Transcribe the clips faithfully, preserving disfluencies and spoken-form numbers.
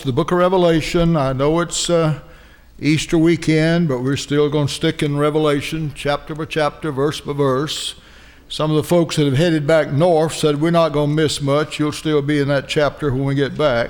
the book of Revelation. I know it's uh, Easter weekend, but we're still going to stick in Revelation chapter by chapter, verse by verse. Some of the folks that have headed back north said we're not going to miss much. You'll still be in that chapter when we get back.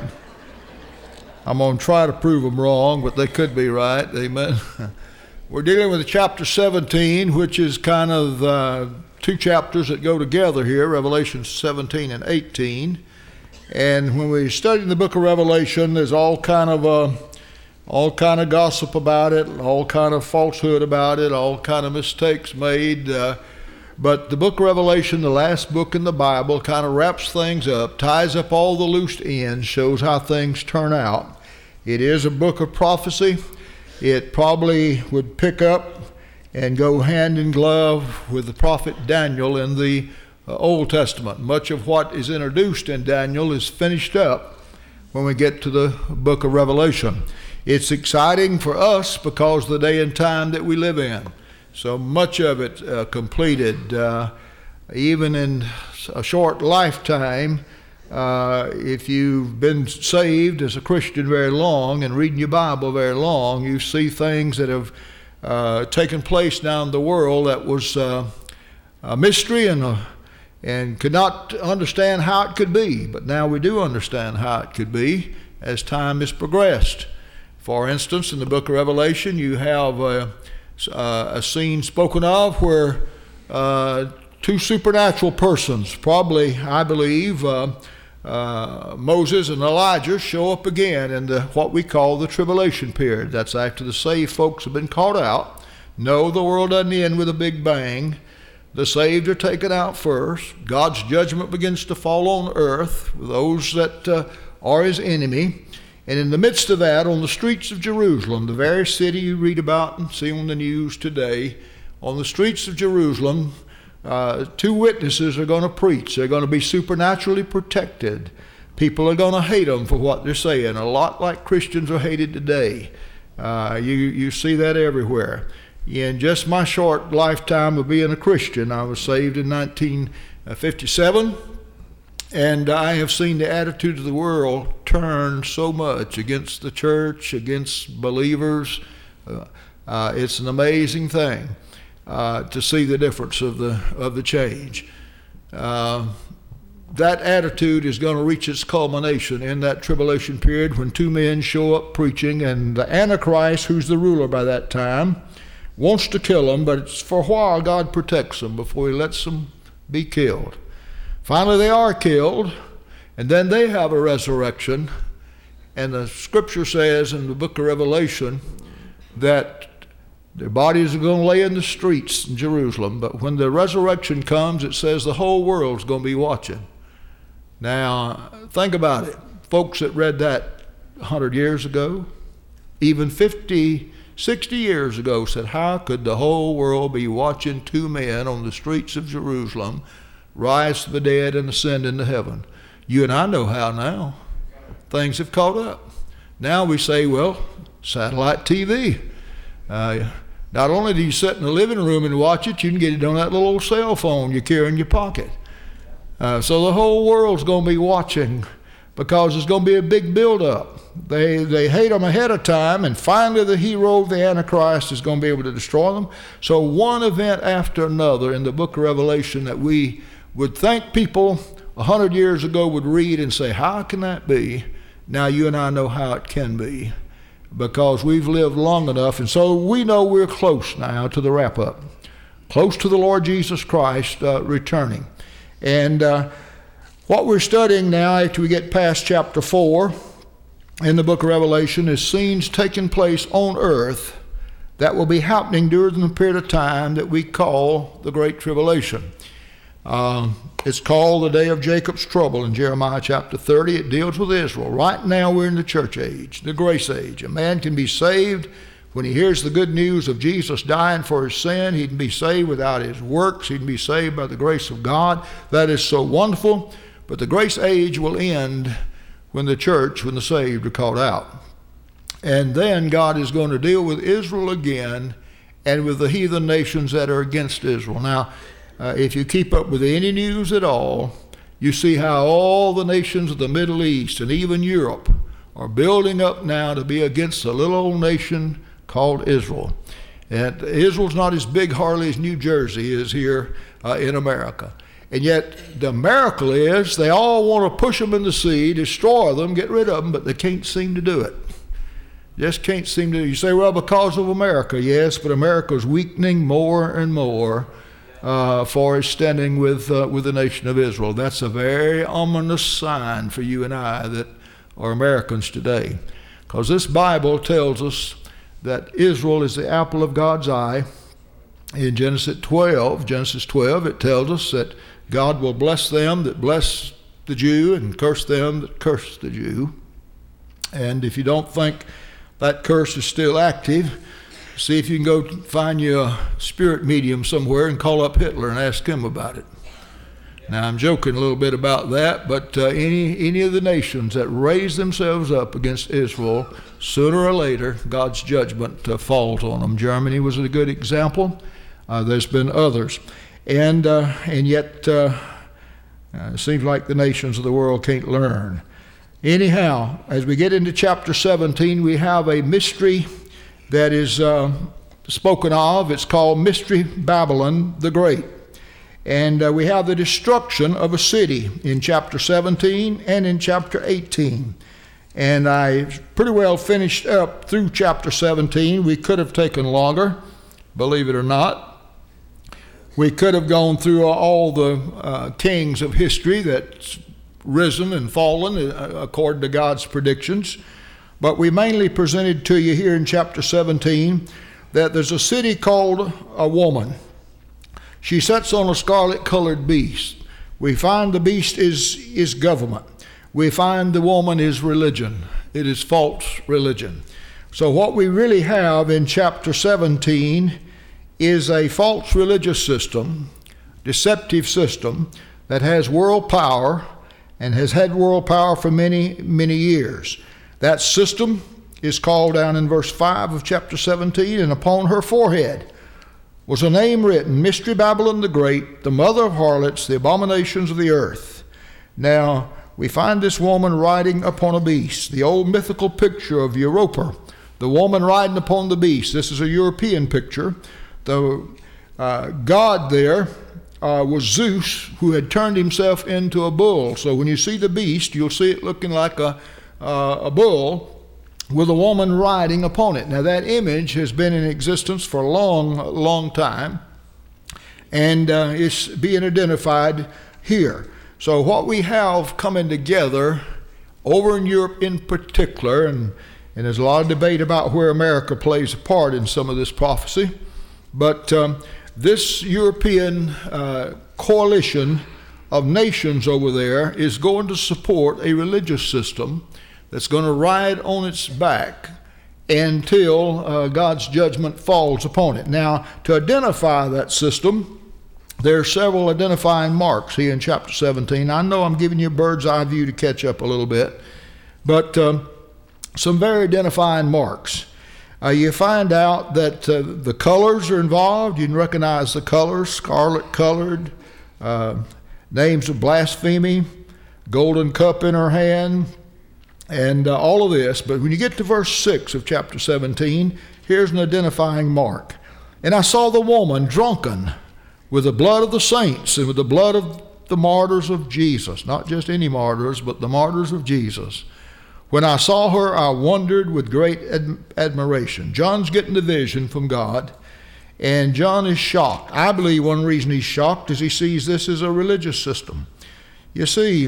I'm going to try to prove them wrong, but they could be right. Amen. We're dealing with chapter seventeen, which is kind of uh, two chapters that go together here, Revelation seventeen and eighteen. And when we study the book of Revelation, there's all kind of uh, all kind of gossip about it, all kind of falsehood about it, all kind of mistakes made. Uh, but the book of Revelation, the last book in the Bible, kind of wraps things up, ties up all the loose ends, shows how things turn out. It is a book of prophecy. It probably would pick up and go hand in glove with the prophet Daniel in the uh, Old Testament. Much of what is introduced in Daniel is finished up when we get to the book of Revelation. It's exciting for us because of the day and time that we live in. So much of it uh, completed, uh, even in a short lifetime. Uh, if you've been saved as a Christian very long and reading your Bible very long, you see things that have uh, taken place down in the world that was uh, a mystery and a, and could not understand how it could be. But now we do understand how it could be as time has progressed. For instance, in the book of Revelation, you have a, a scene spoken of where uh, two supernatural persons, probably, I believe, uh, Uh, Moses and Elijah, show up again in the what we call the tribulation period. That's after the saved folks have been caught out. No, the world doesn't end with a big bang. The saved are taken out first. God's judgment begins to fall on earth with those that uh, are his enemy. And in the midst of that, on the streets of Jerusalem, the very city you read about and see on the news today, on the streets of Jerusalem, Uh, two witnesses are going to preach. They're going to be supernaturally protected. People are going to hate them for what they're saying, a lot like Christians are hated today. Uh, you, you see that everywhere. In just my short lifetime of being a Christian, I was saved in nineteen fifty-seven, and I have seen the attitude of the world turn so much against the church, against believers. Uh, uh, it's an amazing thing. Uh, to see the difference of the of the change. Uh, that attitude is going to reach its culmination in that tribulation period when two men show up preaching, and the Antichrist, who's the ruler by that time, wants to kill them, but it's for a while God protects them before he lets them be killed. Finally they are killed, and then they have a resurrection, and the scripture says in the book of Revelation that their bodies are going to lay in the streets in Jerusalem, but when the resurrection comes, it says the whole world's going to be watching. Now, think about it. Folks that read that one hundred years ago, even fifty, sixty years ago, said, how could the whole world be watching two men on the streets of Jerusalem rise to the dead and ascend into heaven? You and I know how now. Things have caught up. Now we say, well, satellite T V. Uh, Not only do you sit in the living room and watch it, you can get it on that little old cell phone you carry in your pocket. Uh, so the whole world's going to be watching because there's going to be a big build-up. They they hate them ahead of time, and finally the hero of the Antichrist is going to be able to destroy them. So one event after another in the book of Revelation that we would think people a hundred years ago would read and say, how can that be? Now you and I know how it can be, because we've lived long enough, and so we know we're close now to the wrap-up, close to the Lord Jesus Christ uh, returning. And uh, what we're studying now after we get past chapter four in the book of Revelation is scenes taking place on earth that will be happening during the period of time that we call the Great Tribulation. Uh, it's called the day of Jacob's trouble in Jeremiah chapter thirty. It deals with Israel. Right now we're in the church age, the grace age. A man can be saved when he hears the good news of Jesus dying for his sin. He can be saved without his works. He can be saved by the grace of God. That is so wonderful. But the grace age will end when the church, when the saved are called out. And then God is going to deal with Israel again and with the heathen nations that are against Israel. Now, Uh, if you keep up with any news at all, you see how all the nations of the Middle East and even Europe are building up now to be against a little old nation called Israel. And Israel's not as big hardly as New Jersey is here uh, in America. And yet the miracle is they all want to push them in the sea, destroy them, get rid of them, but they can't seem to do it. Just can't seem to. You say, well, because of America. Yes, but America's weakening more and more uh, for its standing with, uh, with the nation of Israel. That's a very ominous sign for you and I that are Americans today. Because this Bible tells us that Israel is the apple of God's eye. In Genesis twelve, Genesis twelve, it tells us that God will bless them that bless the Jew and curse them that curse the Jew. And if you don't think that curse is still active, see if you can go find you a spirit medium somewhere and call up Hitler and ask him about it. Now, I'm joking a little bit about that, but uh, any any of the nations that raise themselves up against Israel, sooner or later, God's judgment uh, falls on them. Germany was a good example. Uh, there's been others. And uh, and yet, uh, uh, it seems like the nations of the world can't learn. Anyhow, as we get into chapter seventeen, we have a mystery that is uh, spoken of. It's called Mystery Babylon the Great. And uh, we have the destruction of a city in chapter seventeen and in chapter eighteen. And I pretty well finished up through chapter seventeen. We could have taken longer, believe it or not. We could have gone through all the uh, kings of history that's risen and fallen uh, according to God's predictions. But we mainly presented to you here in chapter seventeen that there's a city called a woman. She sits on a scarlet-colored beast. We find the beast is, is government. We find the woman is religion. It is false religion. So what we really have in chapter seventeen is a false religious system, deceptive system, that has world power and has had world power for many, many years. That system is called down in verse five of chapter seventeen, and upon her forehead was a name written, Mystery Babylon the Great, the mother of harlots, the abominations of the earth. Now, we find this woman riding upon a beast, the old mythical picture of Europa, the woman riding upon the beast. This is a European picture. The uh, god there uh, was Zeus, who had turned himself into a bull. So when you see the beast, you'll see it looking like a, uh, a bull, with a woman riding upon it. Now that image has been in existence for a long, long time, and uh, it's being identified here. So what we have coming together over in Europe in particular, and, and there's a lot of debate about where America plays a part in some of this prophecy, but um, this European uh, coalition of nations over there is going to support a religious system that's going to ride on its back until uh, God's judgment falls upon it. Now, to identify that system, there are several identifying marks here in chapter seventeen. I know I'm giving you a bird's eye view to catch up a little bit, but um, some very identifying marks. Uh, you find out that uh, the colors are involved. You can recognize the colors, scarlet colored, uh, names of blasphemy, golden cup in her hand, and uh, all of this. But when you get to verse six of chapter seventeen, here's an identifying mark. And I saw the woman drunken with the blood of the saints and with the blood of the martyrs of Jesus. Not just any martyrs, but the martyrs of Jesus. When I saw her, I wondered with great ad- admiration. John's getting the vision from God, and John is shocked. I believe one reason he's shocked is he sees this as a religious system. You see,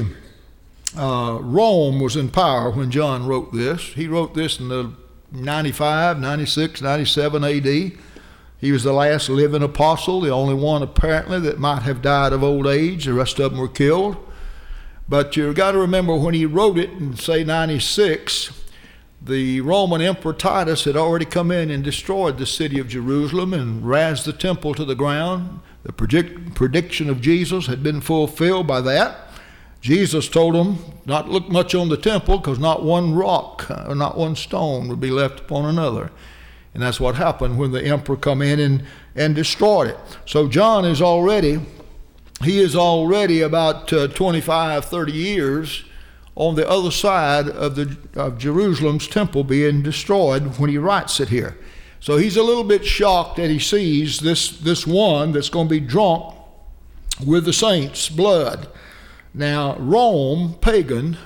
Uh, Rome was in power when John wrote this. He wrote this in the ninety-five, ninety-six, ninety-seven A D. He was the last living apostle, the only one apparently that might have died of old age. The rest of them were killed. But you've got to remember when he wrote it in, say, ninety-six, the Roman Emperor Titus had already come in and destroyed the city of Jerusalem and razed the temple to the ground. The predict- prediction of Jesus had been fulfilled by that. Jesus told them not to look much on the temple because not one rock or not one stone would be left upon another. And that's what happened when the emperor come in and, and destroyed it. So John is already, he is already about uh, twenty-five, thirty years on the other side of, the, of Jerusalem's temple being destroyed when he writes it here. So he's a little bit shocked that he sees this, this one that's going to be drunk with the saints' blood. Now, Rome, pagan,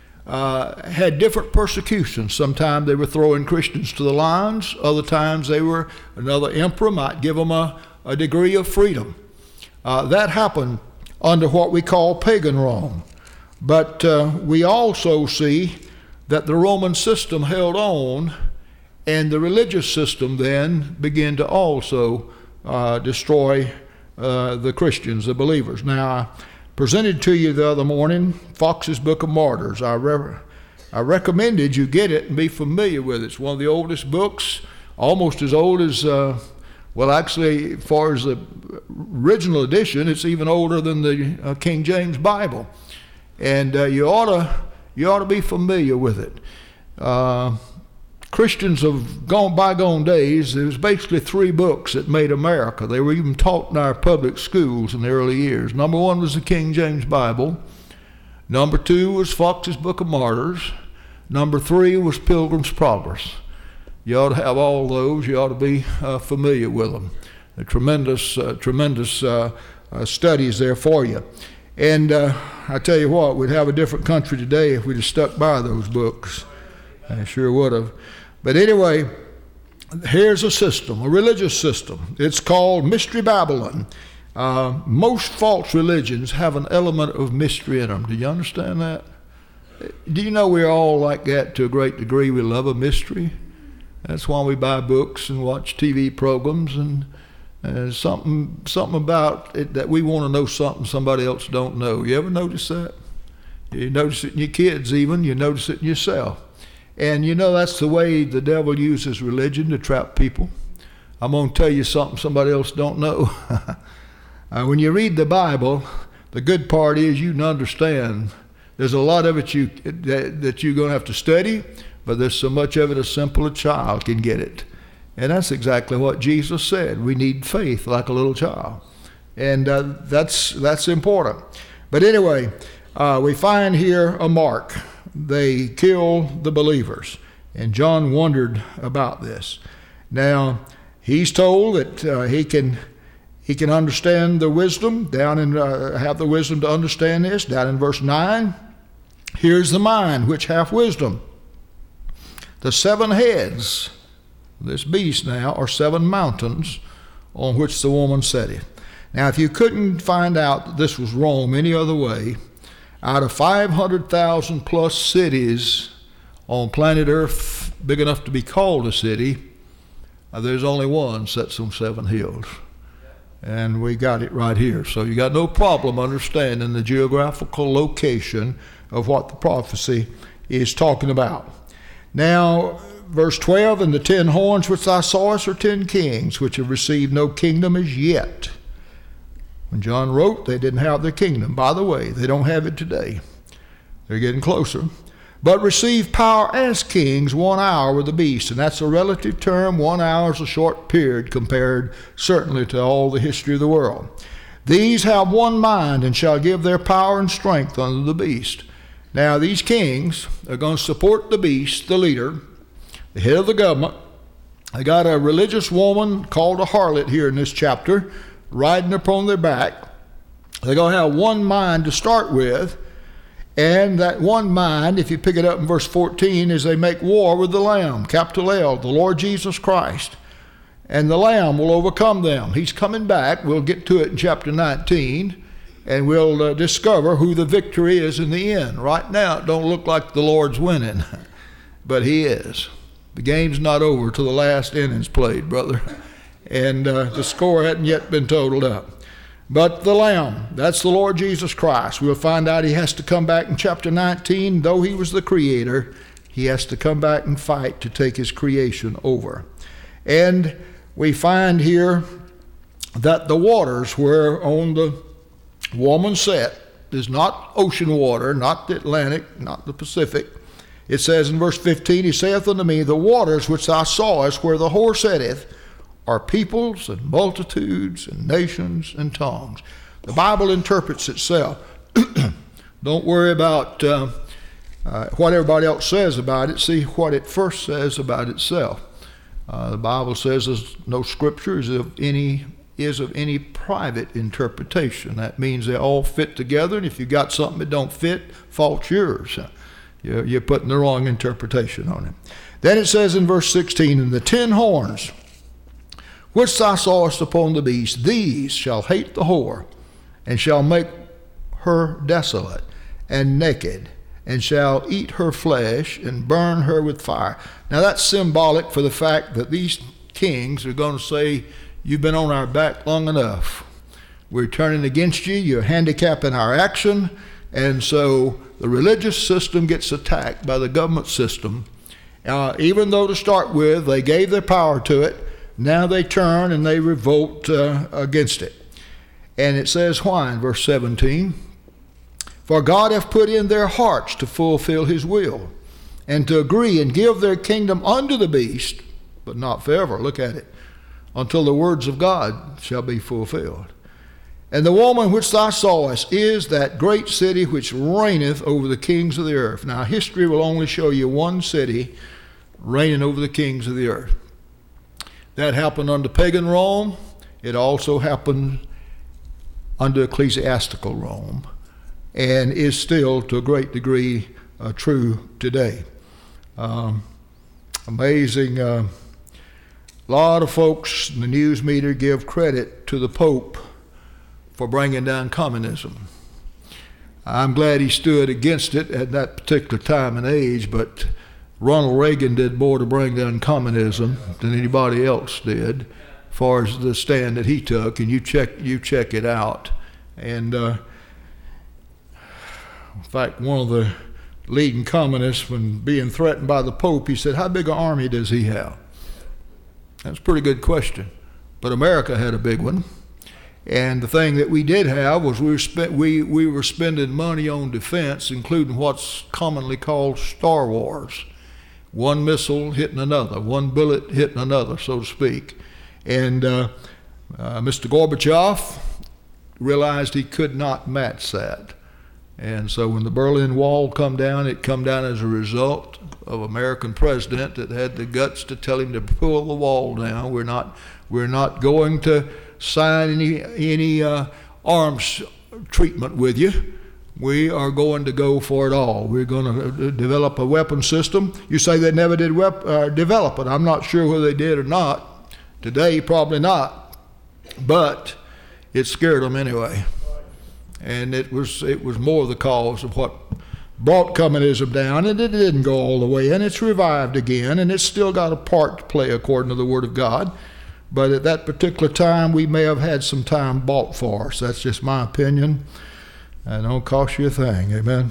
uh, had different persecutions. Sometimes they were throwing Christians to the lions. Other times they were, another emperor might give them a, a degree of freedom. Uh, that happened under what we call pagan Rome. But uh, we also see that the Roman system held on, and the religious system then began to also uh, destroy uh, the Christians, the believers. Now, I presented to you the other morning Fox's Book of Martyrs. I, re- I recommended you get it and be familiar with it. It's one of the oldest books, almost as old as, uh, well, actually, as far as the original edition, it's even older than the uh, King James Bible. And uh, you ought to you ought to be familiar with it. Uh, Christians of gone bygone days, there was basically three books that made America. They were even taught in our public schools in the early years. Number one was the King James Bible. Number two was Fox's Book of Martyrs. Number three was Pilgrim's Progress. You ought to have all those. You ought to be uh, familiar with them. They're tremendous, uh, tremendous uh, uh, studies there for you. And uh, I tell you what, we'd have a different country today if we'd have stuck by those books. I sure would have. But anyway, here's a system, a religious system. It's called Mystery Babylon. Uh, most false religions have an element of mystery in them. Do you understand that? Do you know we're all like that to a great degree? We love a mystery. That's why we buy books and watch T V programs, and uh, something something about it that we want to know something somebody else don't know. You ever notice that? You notice it in your kids even. You notice it in yourself. And you know that's the way the devil uses religion to trap people. I'm going to tell you something somebody else don't know. uh, when you read the Bible, the good part is you can understand. There's a lot of it you that, that you're going to have to study, but there's so much of it a simple child can get it. And that's exactly what Jesus said. We need faith like a little child. And uh, that's that's important. But anyway, uh, we find here a mark. They kill the believers. And John wondered about this. Now, he's told that uh, he can he can understand the wisdom, down in, uh, have the wisdom to understand this, down in verse nine. Here's the mind which hath wisdom. The seven heads, this beast now, are seven mountains on which the woman sitteth. Now, if you couldn't find out that this was Rome any other way, out of five hundred thousand plus cities on planet Earth big enough to be called a city, uh, there's only one sits on seven hills. And we got it right here. So you got no problem understanding the geographical location of what the prophecy is talking about. Now, verse twelve, and the ten horns which thou sawest are ten kings, which have received no kingdom as yet. When John wrote, they didn't have their kingdom. By the way, they don't have it today. They're getting closer. But receive power as kings one hour with the beast. And that's a relative term. One hour is a short period compared certainly to all the history of the world. These have one mind and shall give their power and strength unto the beast. Now, these kings are going to support the beast, the leader, the head of the government. They got a religious woman called a harlot here in this chapter, riding upon their back. They're going to have one mind to start with. And that one mind, if you pick it up in verse fourteen, is they make war with the Lamb, capital L, the Lord Jesus Christ. And the Lamb will overcome them. He's coming back. We'll get to it in chapter nineteen. And we'll uh, discover who the victory is in the end. Right now, it don't look like the Lord's winning, but he is. The game's not over till the last inning's played, brother. And uh, the score hadn't yet been totaled up. But the Lamb, that's the Lord Jesus Christ. We'll find out he has to come back in chapter nineteen. Though he was the creator, he has to come back and fight to take his creation over. And we find here that the waters where on the woman sat is not ocean water, not the Atlantic, not the Pacific. It says in verse fifteen, he saith unto me, the waters which thou sawest where the whore sitteth are peoples and multitudes and nations and tongues. The Bible interprets itself. Don't worry about uh, uh, what everybody else says about it, see what it first says about itself. Uh, the Bible says there's no scripture is of any is of any private interpretation. That means they all fit together, and if you got something that don't fit, fault's yours. You're, you're putting the wrong interpretation on it. Then it says in verse sixteen, and the ten horns which thou sawest upon the beast, these shall hate the whore, and shall make her desolate and naked, and shall eat her flesh and burn her with fire. Now that's symbolic for the fact that these kings are going to say, you've been on our back long enough. We're turning against you. You're handicapping our action. And so the religious system gets attacked by the government system. Uh, even though to start with, they gave their power to it, now they turn and they revolt uh, against it. And it says why in verse seventeen? For God hath put in their hearts to fulfill his will, and to agree and give their kingdom unto the beast, but not forever. Look at it. Until the words of God shall be fulfilled. And the woman which thou sawest is that great city which reigneth over the kings of the earth. Now history will only show you one city reigning over the kings of the earth. That happened under pagan Rome. It also happened under ecclesiastical Rome, and is still to a great degree uh, true today. Um, amazing. Uh, a lot of folks in the news media give credit to the Pope for bringing down communism. I'm glad he stood against it at that particular time and age, but Ronald Reagan did more to bring down communism than anybody else did, as far as the stand that he took, and you check you check it out. And uh, in fact, one of the leading communists, when being threatened by the Pope, he said, how big an army does he have? That's a pretty good question. But America had a big one. And the thing that we did have was we were, spent, we, we were spending money on defense, including what's commonly called Star Wars. One missile hitting another, one bullet hitting another, so to speak. And uh, uh, Mister Gorbachev realized he could not match that. And so when the Berlin Wall come down, it come down as a result of American president that had the guts to tell him to pull the wall down. We're not, we're not going to sign any any uh, arms treatment with you. We are going to go for it all. We're going to develop a weapon system. You say they never did wep- uh, develop it. I'm not sure whether they did or not. Today, probably not. But it scared them anyway. And it was it was more the cause of what brought communism down, and it didn't go all the way in. It's revived again, and it's still got a part to play according to the Word of God. But at that particular time, we may have had some time bought for us. That's just my opinion. And it don't cost you a thing. Amen.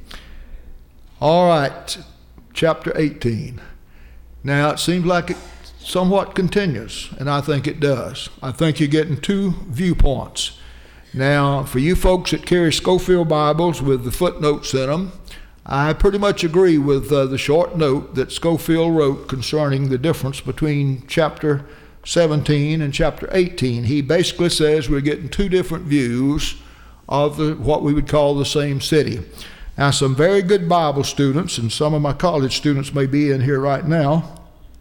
All right, chapter eighteen. Now, it seems like it somewhat continues, and I think it does. I think you're getting two viewpoints. Now, for you folks that carry Scofield Bibles with the footnotes in them, I pretty much agree with uh, the short note that Scofield wrote concerning the difference between chapter seventeen and chapter eighteen. He basically says we're getting two different views of the, what we would call the same city. Now, some very good Bible students, and some of my college students may be in here right now,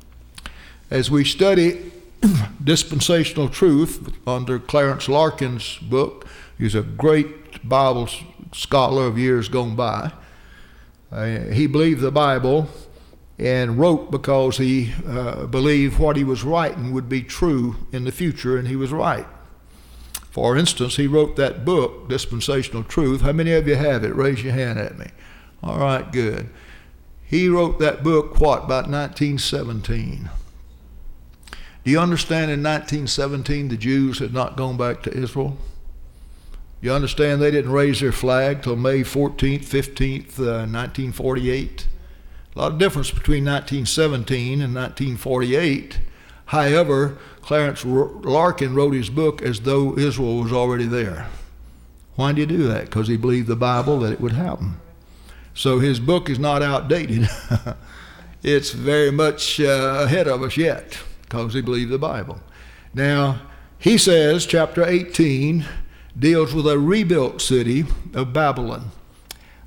as we study dispensational truth under Clarence Larkin's book. He's a great Bible scholar of years gone by. Uh, he believed the Bible and wrote because he uh, believed what he was writing would be true in the future, and he was right. For instance, he wrote that book, Dispensational Truth. How many of you have it? Raise your hand at me. All right, good. He wrote that book, what, about nineteen seventeen. Do you understand in nineteen seventeen the Jews had not gone back to Israel? You understand they didn't raise their flag till May fourteenth, fifteenth, uh, nineteen forty-eight? A lot of difference between nineteen seventeen and nineteen forty-eight. However, Clarence Larkin wrote his book as though Israel was already there. Why did he do that? Because he believed the Bible that it would happen. So his book is not outdated. It's very much uh, ahead of us yet, because he believed the Bible. Now, he says, chapter eighteen deals with a rebuilt city of Babylon.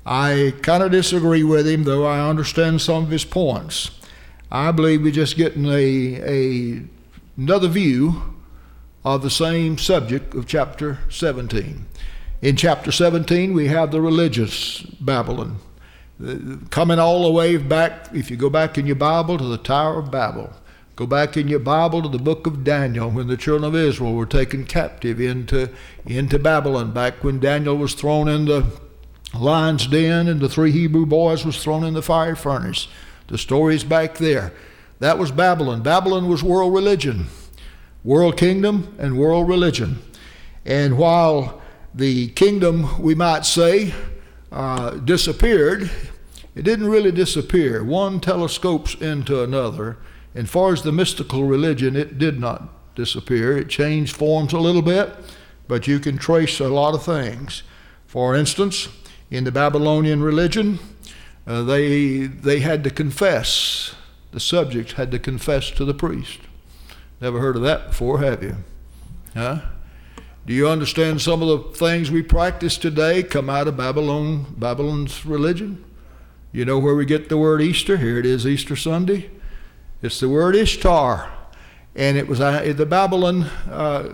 I kind of disagree with him, though I understand some of his points. I believe we're just getting a, a another view of the same subject of chapter seventeen. In chapter seventeen, we have the religious Babylon, coming all the way back, if you go back in your Bible, to the Tower of Babel. Go back in your Bible to the book of Daniel, when the children of Israel were taken captive into, into Babylon, back when Daniel was thrown in the lion's den and the three Hebrew boys was thrown in the fiery furnace. The story's back there. That was Babylon. Babylon was world religion, world kingdom and world religion. And while the kingdom, we might say, uh, disappeared, it didn't really disappear. One telescopes into another. And far as the mystical religion, it did not disappear. It changed forms a little bit, but you can trace a lot of things. For instance, in the Babylonian religion, uh, they they had to confess. The subjects had to confess to the priest. Never heard of that before, have you? Huh? Do you understand some of the things we practice today come out of Babylon, Babylon's religion? You know where we get the word Easter? Here it is, Easter Sunday. It's the word Ishtar, and it was uh, the Babylon uh,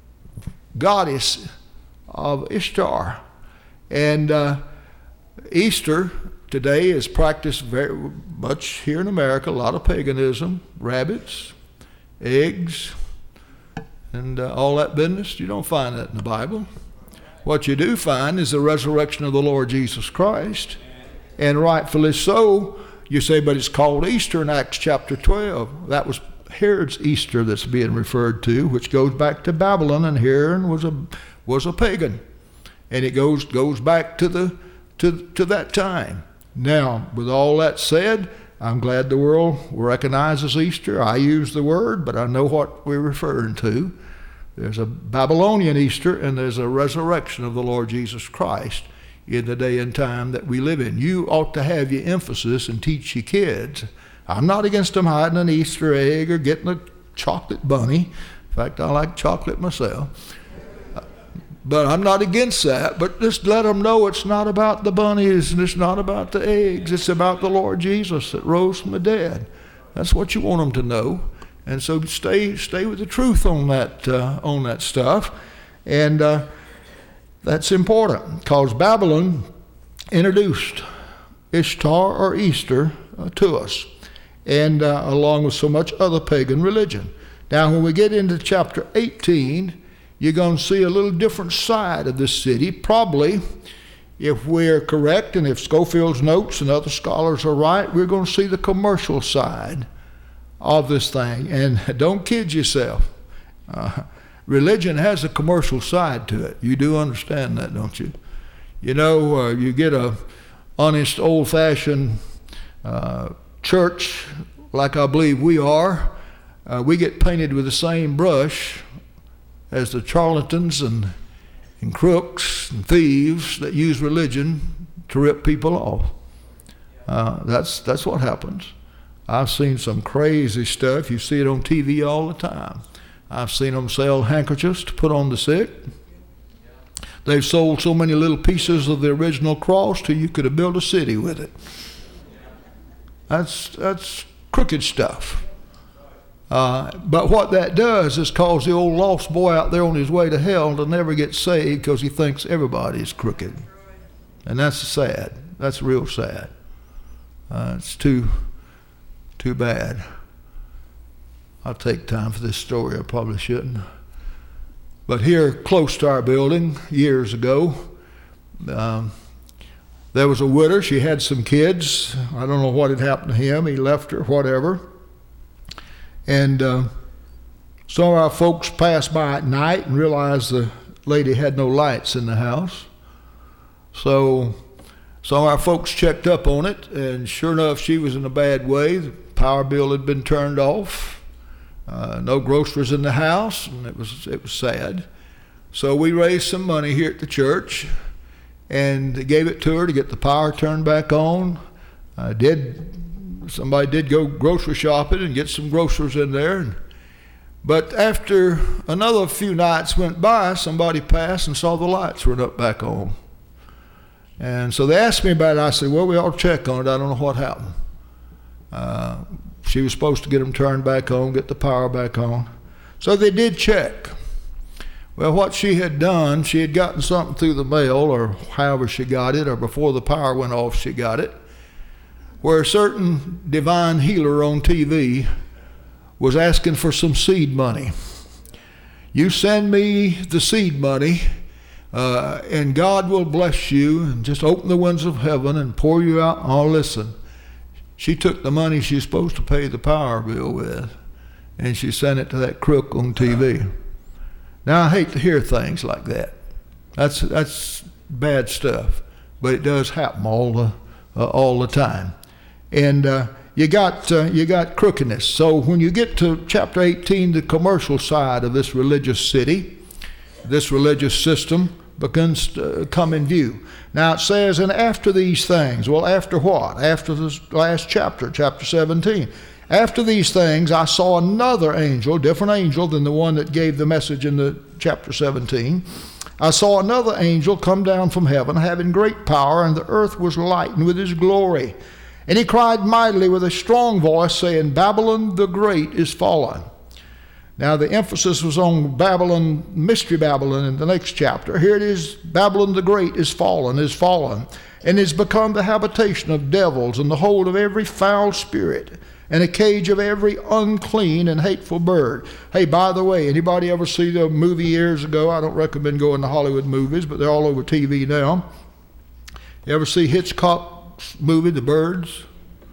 goddess of Ishtar. And uh, Easter today is practiced very much here in America, a lot of paganism, rabbits, eggs, and uh, all that business. You don't find that in the Bible. What you do find is the resurrection of the Lord Jesus Christ, and rightfully so. You say, but it's called Easter in Acts chapter twelve. That was Herod's Easter that's being referred to, which goes back to Babylon, and Herod was a was a pagan, and it goes goes back to the to to that time. Now, with all that said, I'm glad the world recognizes Easter. I use the word, but I know what we're referring to. There's a Babylonian Easter, and there's a resurrection of the Lord Jesus Christ in the day and time that we live in. You ought to have your emphasis and teach your kids. I'm not against them hiding an Easter egg or getting a chocolate bunny. In fact, I like chocolate myself. But I'm not against that. But just let them know it's not about the bunnies and it's not about the eggs. It's about the Lord Jesus that rose from the dead. That's what you want them to know. And so stay stay with the truth on that uh, on that stuff. And uh, that's important, because Babylon introduced Ishtar or Easter uh, to us, and uh, along with so much other pagan religion. Now, when we get into chapter eighteen, you're going to see a little different side of this city. Probably, if we're correct, and if Scofield's notes and other scholars are right, we're going to see the commercial side of this thing. And don't kid yourself. Uh, Religion has a commercial side to it. You do understand that, don't you? You know, uh, you get a honest, old-fashioned uh, church, like I believe we are. Uh, we get painted with the same brush as the charlatans and, and crooks and thieves that use religion to rip people off. Uh, that's that's what happens. I've seen some crazy stuff. You see it on T V all the time. I've seen them sell handkerchiefs to put on the sick. They've sold so many little pieces of the original cross till you could have built a city with it. That's that's crooked stuff. Uh, but what that does is cause the old lost boy out there on his way to hell to never get saved because he thinks everybody's crooked. And that's sad. That's real sad. Uh, it's too, too bad. I'll take time for this story. I probably shouldn't. But here, close to our building, years ago, um, there was a widow. She had some kids. I don't know what had happened to him. He left her, whatever. And uh, some of our folks passed by at night and realized the lady had no lights in the house. So some of our folks checked up on it, and sure enough, she was in a bad way. The power bill had been turned off. Uh, no groceries in the house, and it was it was sad. So we raised some money here at the church and gave it to her to get the power turned back on. I did. Somebody did go grocery shopping and get some groceries in there. And, but after another few nights went by, somebody passed and saw the lights were up back on. And so they asked me about it. I said, well, we ought to check on it. I don't know what happened. Uh, she was supposed to get them turned back on, get the power back on. So they did check. Well, what she had done, she had gotten something through the mail, or however she got it, or before the power went off she got it, where a certain divine healer on T V was asking for some seed money. You send me the seed money, uh, and God will bless you, and just open the windows of heaven and pour you out. Oh, listen, she took the money she's supposed to pay the power bill with, and she sent it to that crook on T V. Now, I hate to hear things like that. That's that's bad stuff, but it does happen all the uh, all the time. And uh, you got uh, you got crookedness. So when you get to chapter eighteen, the commercial side of this religious city, this religious system begins to come in view. Now it says, and after these things, well, after what? After this last chapter, chapter seventeen. After these things, I saw another angel, different angel than the one that gave the message in the chapter seventeen. I saw another angel come down from heaven, having great power, and the earth was lightened with his glory. And he cried mightily with a strong voice, saying, Babylon the Great is fallen. Now the emphasis was on Babylon, Mystery Babylon in the next chapter. Here it is, Babylon the Great is fallen, is fallen, and is become the habitation of devils, and the hold of every foul spirit, and a cage of every unclean and hateful bird. Hey, by the way, anybody ever see the movie years ago? I don't recommend going to Hollywood movies, but they're all over T V now. You ever see Hitchcock's movie, The Birds?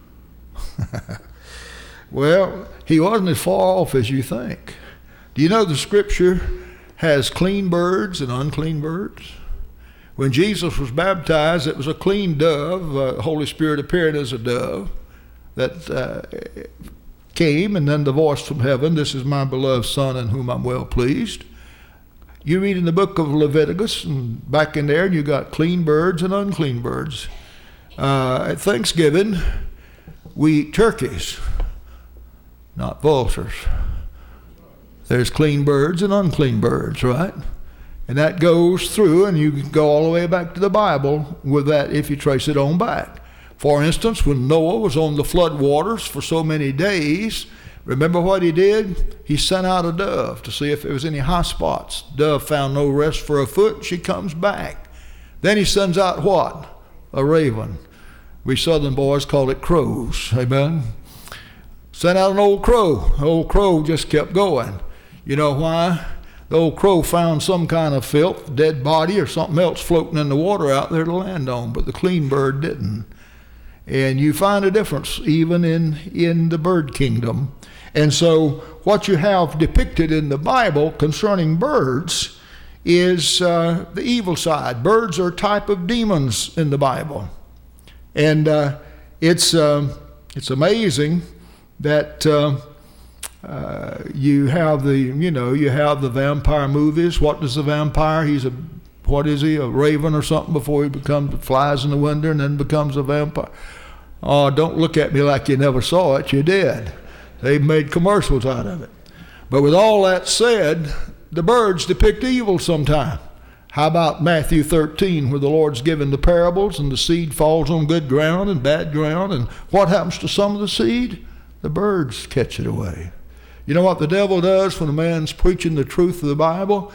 Well, he wasn't as far off as you think. Do you know the scripture has clean birds and unclean birds? When Jesus was baptized, it was a clean dove, uh, Holy Spirit appeared as a dove, that uh, came, and then the voice from heaven, this is my beloved Son in whom I'm well pleased. You read in the book of Leviticus, and back in there, you got clean birds and unclean birds. Uh, at Thanksgiving, we eat turkeys, not vultures. There's clean birds and unclean birds, right? And that goes through, and you can go all the way back to the Bible with that if you trace it on back. For instance, when Noah was on the flood waters for so many days, remember what he did? He sent out a dove to see if there was any high spots. Dove found no rest for a foot, she comes back. Then he sends out what? A raven. We southern boys call it crows, amen? Sent out an old crow. The old crow just kept going. You know why? The old crow found some kind of filth, dead body or something else floating in the water out there to land on, but the clean bird didn't. And you find a difference even in, in the bird kingdom. And so what you have depicted in the Bible concerning birds is uh, the evil side. Birds are a type of demons in the Bible. And uh, it's, uh, it's amazing that uh, uh, you have the, you know, you have the vampire movies. What does the vampire? He's a, what is he? A raven or something before he becomes, flies in the window and then becomes a vampire. Oh, don't look at me like you never saw it. You did. They've made commercials out of it. But with all that said, the birds depict evil sometime. How about Matthew thirteen, where the Lord's given the parables and the seed falls on good ground and bad ground, and what happens to some of the seed? The birds catch it away. You know what the devil does when a man's preaching the truth of the Bible?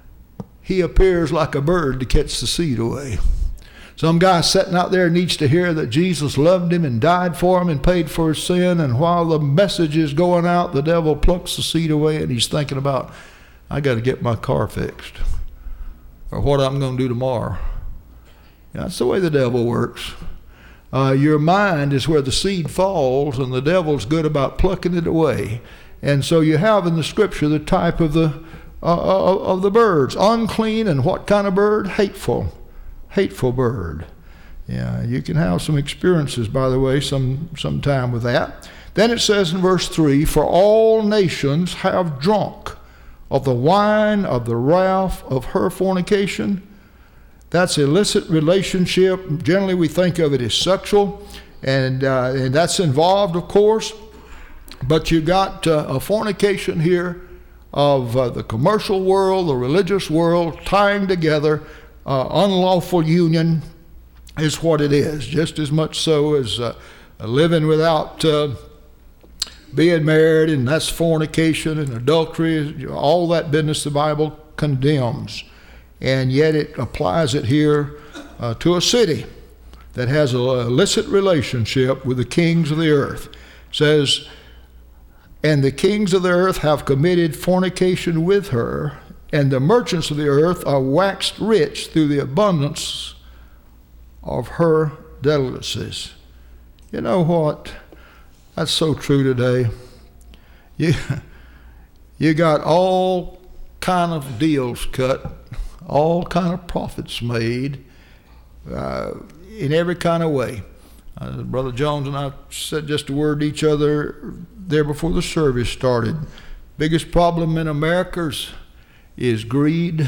He appears like a bird to catch the seed away. Some guy sitting out there needs to hear that Jesus loved him and died for him and paid for his sin, and while the message is going out, the devil plucks the seed away and he's thinking about, I got to get my car fixed, or what I'm going to do tomorrow. Yeah, that's the way the devil works. Uh, your mind is where the seed falls, and the devil's good about plucking it away. And so you have in the scripture the type of the uh, of the birds, unclean, and what kind of bird? Hateful. Hateful bird. Yeah, you can have some experiences, by the way, some some time with that. Then it says in verse three, for all nations have drunk of the wine of the wrath of her fornication. That's illicit relationship. Generally, we think of it as sexual, and uh, and that's involved, of course. But you got uh, a fornication here of uh, the commercial world, the religious world, tying together Uh, unlawful union is what it is, just as much so as uh, living without uh, being married, and that's fornication and adultery, all that business the Bible condemns. And yet it applies it here uh, to a city that has an illicit relationship with the kings of the earth. It says, and the kings of the earth have committed fornication with her, and the merchants of the earth are waxed rich through the abundance of her delicacies. You know what? That's so true today. You, you got all kind of deals cut, all kind of profits made, uh, in every kind of way. Uh, Brother Jones and I said just a word to each other there before the service started. Biggest problem in America is, is greed.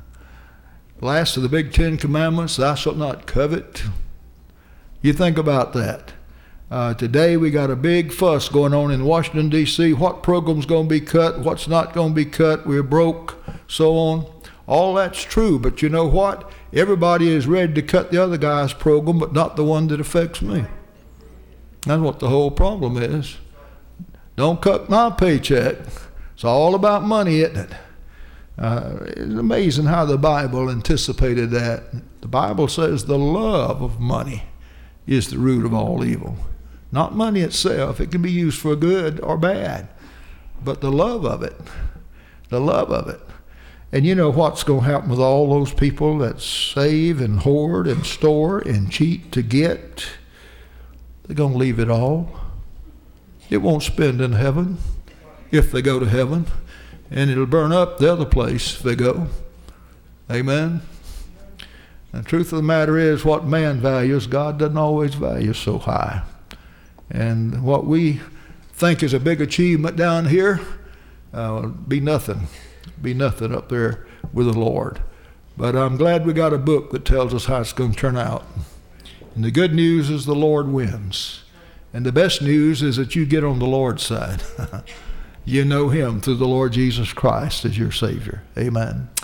Last of the big Ten Commandments, thou shalt not covet. You think about that. Uh, today we got a big fuss going on in Washington, D C What program's going to be cut, what's not going to be cut, we're broke, so on. All that's true, but you know what? Everybody is ready to cut the other guy's program, but not the one that affects me. That's what the whole problem is. Don't cut my paycheck. It's all about money, isn't it? Uh, it's amazing how the Bible anticipated that. The Bible says the love of money is the root of all evil. Not money itself. It can be used for good or bad. But the love of it, the love of it. And you know what's going to happen with all those people that save and hoard and store and cheat to get? They're going to leave it all. It won't spend in heaven if they go to heaven. And it'll burn up the other place if they go. Amen? And the truth of the matter is, what man values, God doesn't always value so high. And what we think is a big achievement down here, uh, be nothing. Be nothing up there with the Lord. But I'm glad we got a book that tells us how it's going to turn out. And the good news is the Lord wins. And the best news is that you get on the Lord's side. You know him through the Lord Jesus Christ as your Savior. Amen.